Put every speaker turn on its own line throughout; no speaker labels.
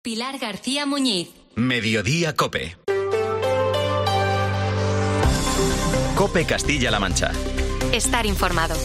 Pilar García Muñiz.
Mediodía COPE. COPE Castilla-La Mancha.
Estar informado.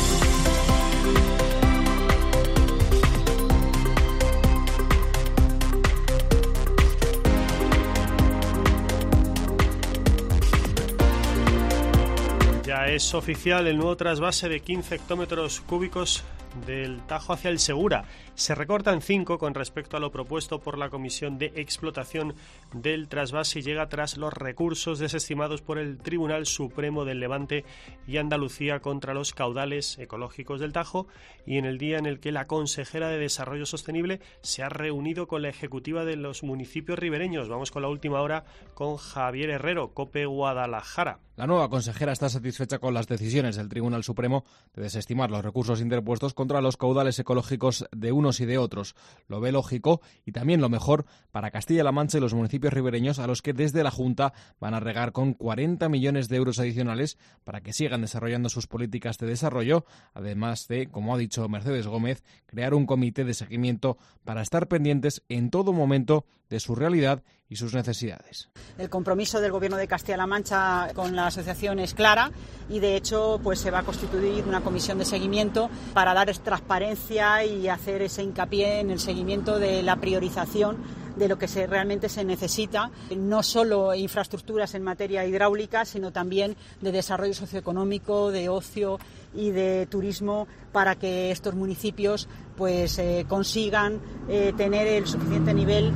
Ya es oficial el nuevo trasvase de 15 hectómetros cúbicos del Tajo hacia el Segura. Se recortan 5 con respecto a lo propuesto por la Comisión de Explotación del trasvase y llega tras los recursos desestimados por el Tribunal Supremo del Levante y Andalucía contra los caudales ecológicos del Tajo, y en el día en el que la consejera de Desarrollo Sostenible se ha reunido con la ejecutiva de los municipios ribereños. Vamos con la última hora con Javier Herrero, COPE Guadalajara.
La nueva consejera está satisfecha con las decisiones del Tribunal Supremo de desestimar los recursos interpuestos contra los caudales ecológicos de unos y de otros. Lo ve lógico y también lo mejor para Castilla-La Mancha y los municipios ribereños, a los que desde la Junta van a regar con 40 millones de euros adicionales para que sigan desarrollando sus políticas de desarrollo, además de, como ha dicho Mercedes Gómez, crear un comité de seguimiento para estar pendientes en todo momento de su realidad y sus necesidades.
El compromiso del Gobierno de Castilla-La Mancha con la asociación es clara y, de hecho, pues se va a constituir una comisión de seguimiento para dar transparencia y hacer ese hincapié en el seguimiento de la priorización de lo que realmente se necesita, no solo infraestructuras en materia hidráulica, sino también de desarrollo socioeconómico, de ocio y de turismo, para que estos municipios pues consigan tener el suficiente nivel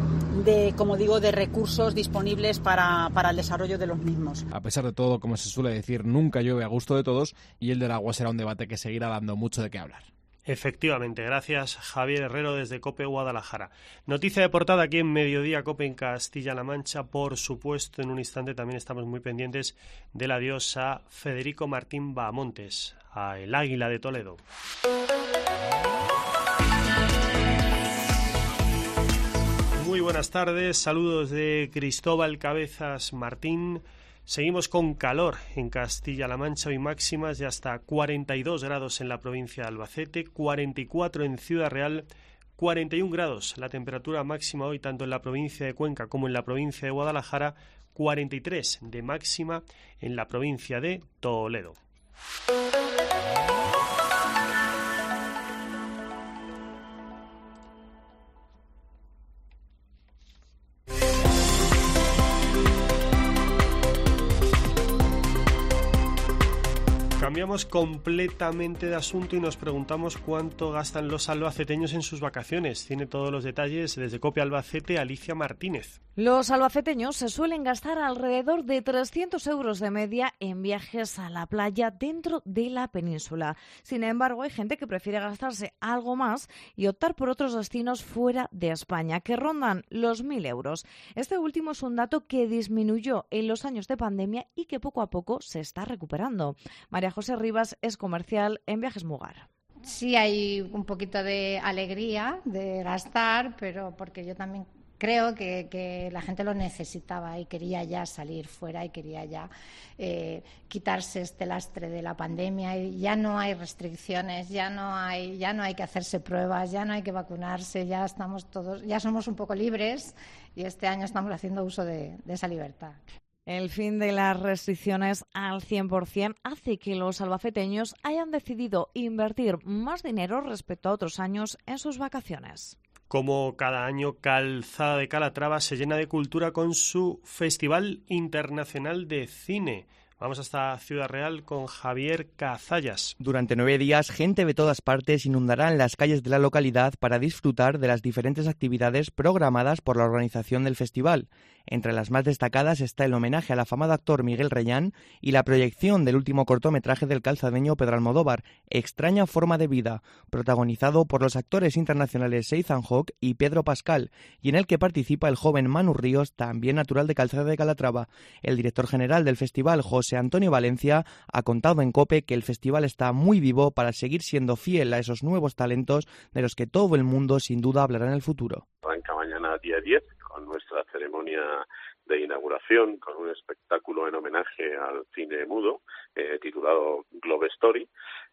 de, como digo, de recursos disponibles para el desarrollo de los mismos.
A pesar de todo, como se suele decir, nunca llueve a gusto de todos, y el del agua será un debate que seguirá dando mucho de qué hablar.
Efectivamente, gracias Javier Herrero desde COPE Guadalajara. Noticia de portada aquí en Mediodía COPE en Castilla-La Mancha. Por supuesto, en un instante también estamos muy pendientes del adiós a Federico Martín Bahamontes, a el Águila de Toledo. Muy buenas tardes, saludos de Cristóbal Cabezas Martín. Seguimos con calor en Castilla-La Mancha, hoy máximas de hasta 42 grados en la provincia de Albacete, 44 en Ciudad Real, 41 grados la temperatura máxima hoy tanto en la provincia de Cuenca como en la provincia de Guadalajara, 43 de máxima en la provincia de Toledo. Cambiamos completamente de asunto y nos preguntamos cuánto gastan los albaceteños en sus vacaciones. Tiene todos los detalles desde COPE Albacete, Alicia Martínez.
Los albaceteños se suelen gastar alrededor de 300 euros de media en viajes a la playa dentro de la península. Sin embargo, hay gente que prefiere gastarse algo más y optar por otros destinos fuera de España, que rondan los 1.000 euros. Este último es un dato que disminuyó en los años de pandemia y que poco a poco se está recuperando. María José Rivas es comercial en Viajes Mugar.
Sí hay un poquito de alegría de gastar, pero porque yo también creo que la gente lo necesitaba y quería ya salir fuera y quería ya quitarse este lastre de la pandemia. Y ya no hay restricciones, ya no hay que hacerse pruebas, ya no hay que vacunarse, ya estamos todos, ya somos un poco libres y este año estamos haciendo uso de esa libertad.
El fin de las restricciones al 100% hace que los albacete hayan decidido invertir más dinero respecto a otros años en sus vacaciones.
Como cada año, Calzada de Calatrava se llena de cultura con su Festival Internacional de Cine. Vamos hasta Ciudad Real con Javier Cazallas.
Durante 9 días, gente de todas partes inundará en las calles de la localidad para disfrutar de las diferentes actividades programadas por la organización del festival. Entre las más destacadas está el homenaje al afamado actor Miguel Reñán y la proyección del último cortometraje del calzadeño Pedro Almodóvar, Extraña forma de vida, protagonizado por los actores internacionales Ethan Hawke y Pedro Pascal, y en el que participa el joven Manu Ríos, también natural de Calzada de Calatrava. El director general del festival, José Antonio Valencia, ha contado en COPE que el festival está muy vivo para seguir siendo fiel a esos nuevos talentos de los que todo el mundo sin duda hablará en el futuro.
Arranca mañana día 10 con nuestra ceremonia de inauguración, con un espectáculo en homenaje al cine mudo titulado Globe Story,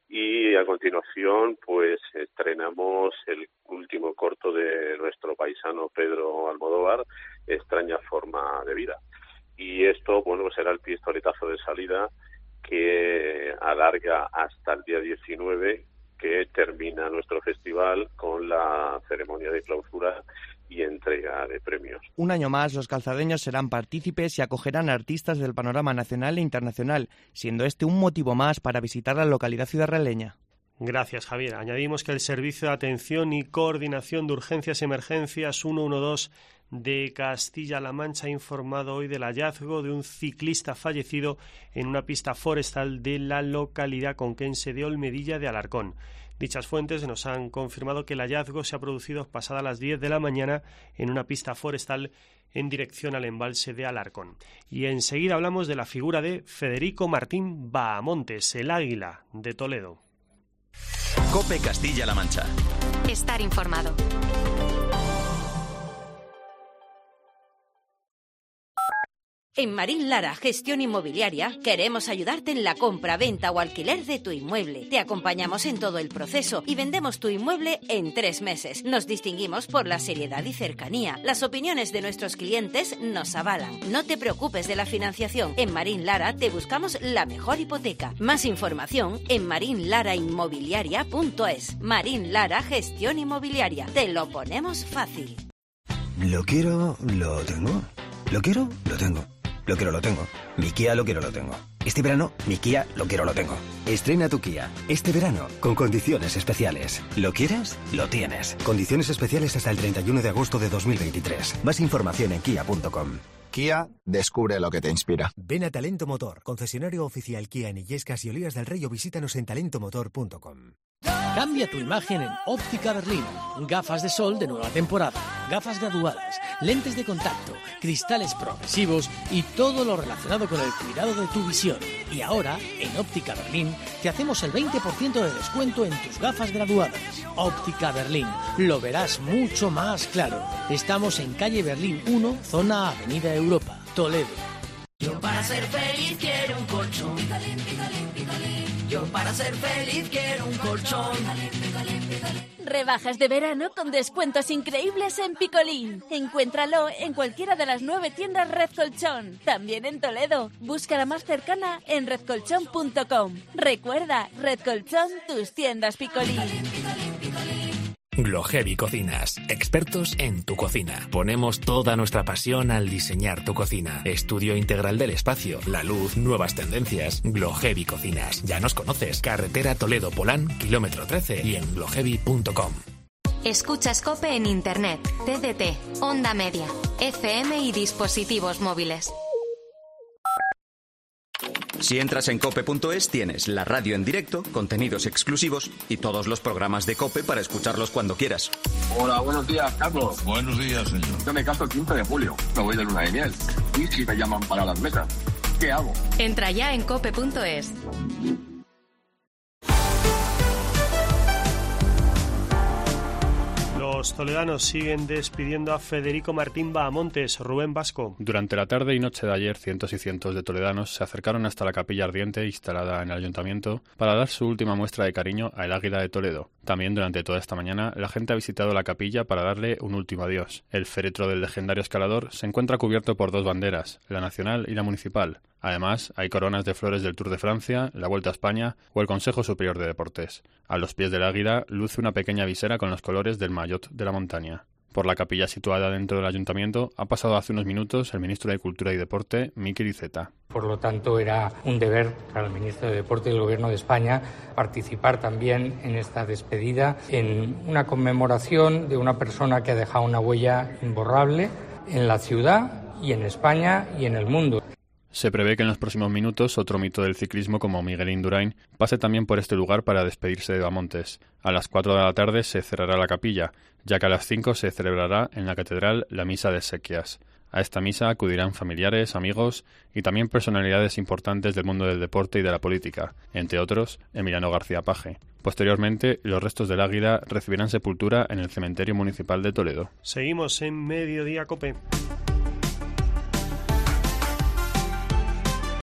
y a continuación pues estrenamos el último corto de nuestro paisano Pedro Almodóvar, Extraña forma de vida. Y esto, bueno, será el pistoletazo de salida que alarga hasta el día 19, que termina nuestro festival con la ceremonia de clausura y entrega de premios.
Un año más, los calzadeños serán partícipes y acogerán a artistas del panorama nacional e internacional, siendo este un motivo más para visitar la localidad ciudadrealeña.
Gracias, Javier. Añadimos que el Servicio de Atención y Coordinación de Urgencias y Emergencias 112 de Castilla-La Mancha ha informado hoy del hallazgo de un ciclista fallecido en una pista forestal de la localidad conquense de Olmedilla de Alarcón. Dichas fuentes nos han confirmado que el hallazgo se ha producido pasadas las 10 de la mañana en una pista forestal en dirección al embalse de Alarcón. Y enseguida hablamos de la figura de Federico Martín Bahamontes, el águila de Toledo.
COPE Castilla-La Mancha.
Estar informado.
En Marín Lara Gestión Inmobiliaria queremos ayudarte en la compra, venta o alquiler de tu inmueble. Te acompañamos en todo el proceso y vendemos tu inmueble en 3 meses. Nos distinguimos por la seriedad y cercanía. Las opiniones de nuestros clientes nos avalan. No te preocupes de la financiación. En Marín Lara te buscamos la mejor hipoteca. Más información en marinlarainmobiliaria.es. Marín Lara Gestión Inmobiliaria. Te lo ponemos fácil.
Lo quiero, lo tengo. Lo quiero, lo tengo. Lo quiero, lo tengo. Mi Kia lo quiero, lo tengo. Este verano, mi Kia lo quiero, lo tengo. Estrena tu Kia. Este verano, con condiciones especiales. ¿Lo quieres? Lo tienes. Condiciones especiales hasta el 31 de agosto de 2023. Más información en kia.com.
Kia, descubre lo que te inspira.
Ven a Talento Motor, concesionario oficial Kia en Illescas y Olías del Rey, o visítanos en talentomotor.com.
Cambia tu imagen en Óptica Berlín. Gafas de sol de nueva temporada, gafas graduadas, lentes de contacto, cristales progresivos y todo lo relacionado con el cuidado de tu visión. Y ahora, en Óptica Berlín, te hacemos el 20% de descuento en tus gafas graduadas. Óptica Berlín, lo verás mucho más claro. Estamos en calle Berlín 1, zona Avenida Europa, Toledo.
Yo para ser feliz quiero un colchón. Yo para ser feliz quiero un colchón.
Rebajas de verano con descuentos increíbles en Picolín. Encuéntralo en cualquiera de las 9 tiendas Red Colchón. También en Toledo. Busca la más cercana en redcolchón.com. Recuerda, Red Colchón, tus tiendas Picolín.
Glohevi Cocinas, expertos en tu cocina. Ponemos toda nuestra pasión al diseñar tu cocina. Estudio integral del espacio, la luz, nuevas tendencias. Glohevi Cocinas. Ya nos conoces. Carretera Toledo-Polán, kilómetro 13 y en glohevi.com.
Escuchas COPE en Internet, TDT, Onda Media, FM y dispositivos móviles.
Si entras en cope.es tienes la radio en directo, contenidos exclusivos y todos los programas de COPE para escucharlos cuando quieras.
Hola, buenos días, Carlos.
Buenos días, señor.
Yo me caso el 15 de julio. Me voy de luna de miel. ¿Y si me llaman para las mesas? ¿Qué hago?
Entra ya en cope.es.
Los toledanos siguen despidiendo a Federico Martín Bahamontes. Rubén Vasco.
Durante la tarde y noche de ayer, cientos y cientos de toledanos se acercaron hasta la capilla ardiente instalada en el ayuntamiento para dar su última muestra de cariño al Águila de Toledo. También durante toda esta mañana la gente ha visitado la capilla para darle un último adiós. El féretro del legendario escalador se encuentra cubierto por 2 banderas, la nacional y la municipal. Además, hay coronas de flores del Tour de Francia, la Vuelta a España o el Consejo Superior de Deportes. A los pies del águila luce una pequeña visera con los colores del maillot de la montaña. Por la capilla situada dentro del ayuntamiento ha pasado hace unos minutos el ministro de Cultura y Deporte, Mikel Iceta.
Por lo tanto, era un deber para el ministro de Deporte del Gobierno de España participar también en esta despedida, en una conmemoración de una persona que ha dejado una huella imborrable en la ciudad y en España y en el mundo.
Se prevé que en los próximos minutos otro mito del ciclismo como Miguel Indurain pase también por este lugar para despedirse de Bahamontes. A las 4 de la tarde se cerrará la capilla, ya que a las 5 se celebrará en la catedral la misa de exequias. A esta misa acudirán familiares, amigos y también personalidades importantes del mundo del deporte y de la política, entre otros Emiliano García Paje. Posteriormente, los restos del águila recibirán sepultura en el cementerio municipal de Toledo.
Seguimos en Mediodía COPE.